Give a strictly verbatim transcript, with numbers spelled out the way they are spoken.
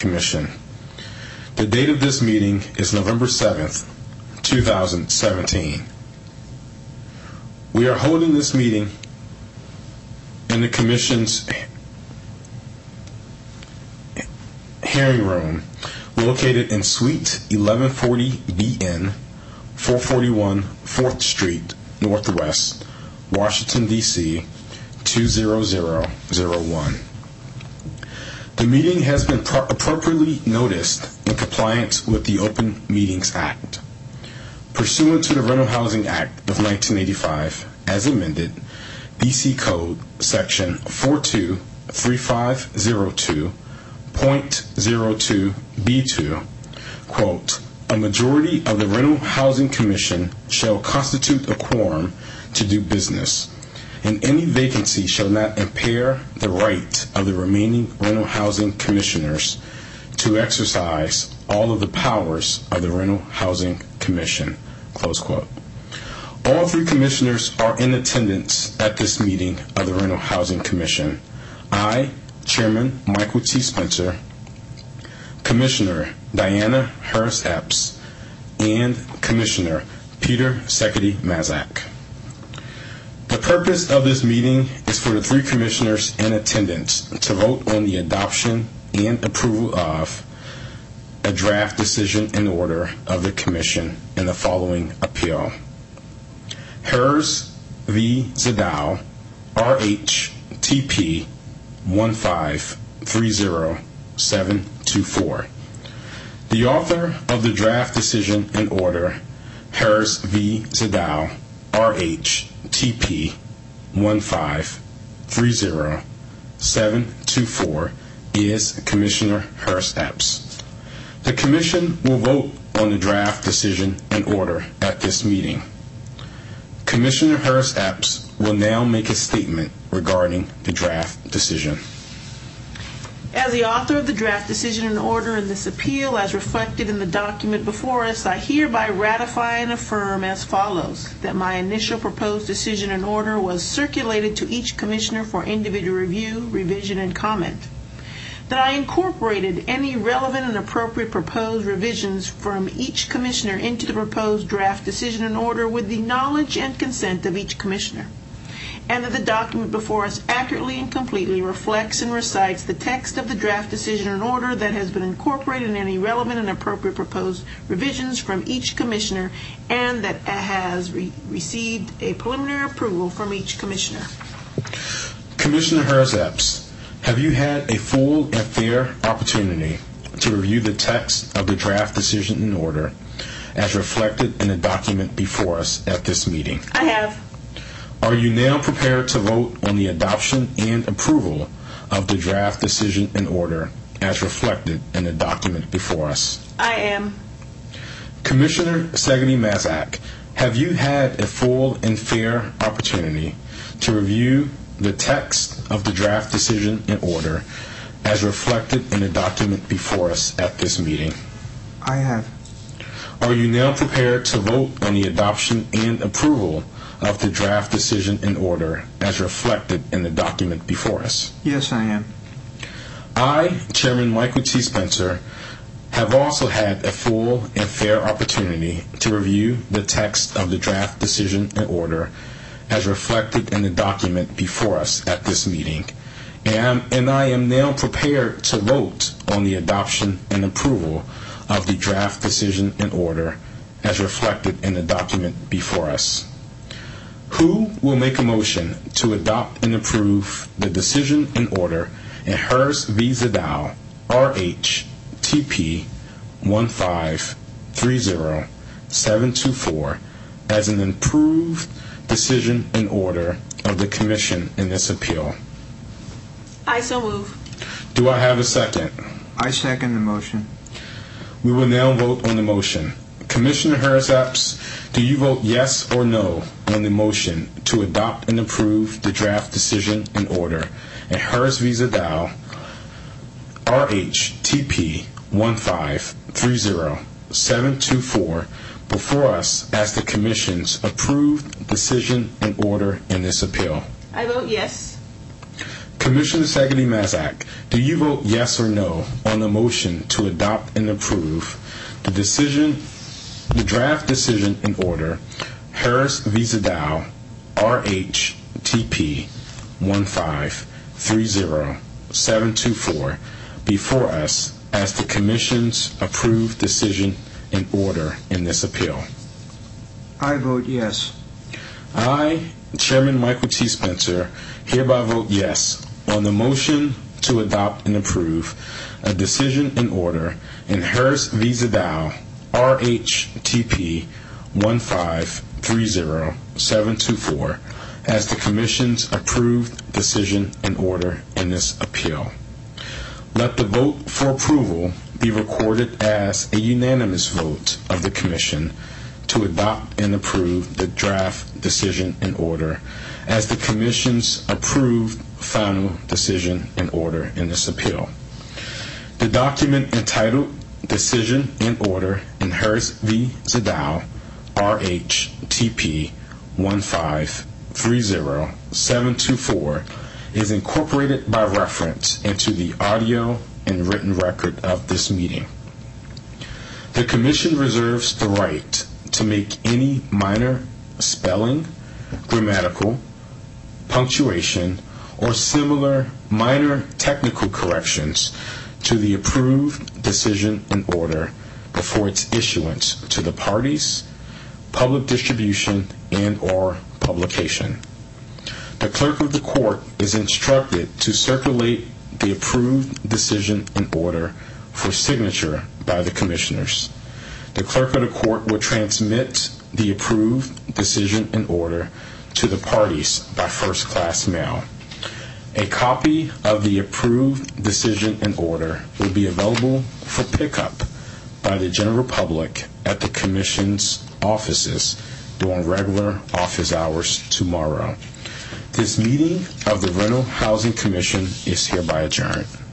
Commission. The date of this meeting is November seventh, two thousand seventeen. We are holding this meeting in the Commission's hearing room located in Suite eleven forty B N, four forty-one fourth Street Northwest, Washington, D C two zero zero zero one. The meeting has been pro- appropriately noticed in compliance with the Open Meetings Act. Pursuant to the Rental Housing Act of nineteen eighty-five, as amended, D C Code Section four two three five zero two point zero two B two, quote, a majority of the Rental Housing Commission shall constitute a quorum to do business, and any vacancy shall not impair the right of the remaining rental housing commissioners to exercise all of the powers of the Rental Housing Commission, close quote. All three commissioners are in attendance at this meeting of the Rental Housing Commission. I, Chairman Michael T. Spencer, Commissioner Diana Harris Epps, and Commissioner Peter Sekedy Mazak. The purpose of this meeting is for the three commissioners in attendance to vote on the adoption and approval of a draft decision in order of the Commission in the following appeal. Harris v. Zadow, R H T P one five three zero seven two four. The author of the draft decision in order, Harris v. Zadow, R H T P one five three zero seven two four, is Commissioner Harris Epps. The Commission will vote on the draft decision in order at this meeting. Commissioner Harris Epps will now make a statement regarding the draft decision. As the author of the draft decision in order in this appeal, as reflected in the document before us, I hereby ratify and affirm as follows: that my initial proposed decision in order was circulated to each commissioner for individual review, revision, and comment. That I incorporated any relevant and appropriate proposed revisions from each commissioner into the proposed draft decision in order with the knowledge and consent of each commissioner. And that the document before us accurately and completely reflects and recites the text of the draft decision in order that has been incorporated in any relevant and appropriate proposed revisions from each commissioner, and that has re- received a preliminary approval from each commissioner. Commissioner Harris Epps, have you had a full and fair opportunity to review the text of the draft decision in order as reflected in the document before us at this meeting? I have. Are you now prepared to vote on the adoption and approval of the draft decision in order as reflected in the document before us? I am. Commissioner Sekedy Mazak, have you had a full and fair opportunity to review the text of the draft decision in order as reflected in the document before us at this meeting? I have. Are you now prepared to vote on the adoption and approval of the draft decision in order as reflected in the document before us? Yes, I am. I, Chairman Michael T. Spencer, have also had a full and fair opportunity to review the text of the draft decision in order as reflected in the document before us at this meeting, and, and I am now prepared to vote on the adoption and approval of the draft decision in order as reflected in the document before us. Who will make a motion to adopt and approve the decision in order in Harris v. Zadow, R H T P one five three zero seven two four, as an improved decision in order of the Commission in this appeal? I so move. Do I have a second? I second the motion. We will now vote on the motion. Commissioner Harris Epps, do you vote yes or no on the motion to adopt and approve the draft decision in order in Harris v. Zadow, R H T P one five three zero seven two four, before us as the Commission's approved decision in order in this appeal? I vote yes. Commissioner Sagady Mazak, do you vote yes or no on the motion to adopt and approve the decision, the draft decision in order, Harris v. Zadow, R H T P one five three zero seven two four, before us as the Commission's approved decision in order in this appeal? I vote yes. I, Chairman Michael T. Spencer, hereby vote yes on the motion to adopt and approve a decision in order in Harris v. Zadow, R H T P one five three zero seven two four, as the Commission's approved decision in order in this appeal. Let the vote for approval be recorded as a unanimous vote of the Commission to adopt and approve the draft decision in order as the Commission's approved final decision in order in this appeal. The document entitled Decision in Order in Harris v. Zadow, R H T P one five three zero seven two four, is incorporated by reference into the audio and written record of this meeting. The Commission reserves the right to make any minor spelling, grammatical, punctuation, or similar minor technical corrections to the approved decision in order before its issuance to the parties, public distribution, and or publication. The Clerk of the Court is instructed to circulate the approved decision in order for signature by the Commissioners. The Clerk of the Court will transmit the approved decision in order to the parties by first-class mail. A copy of the approved decision in order will be available for pickup by the general public at the Commission's offices during regular office hours tomorrow. This meeting of the Rental Housing Commission is hereby adjourned.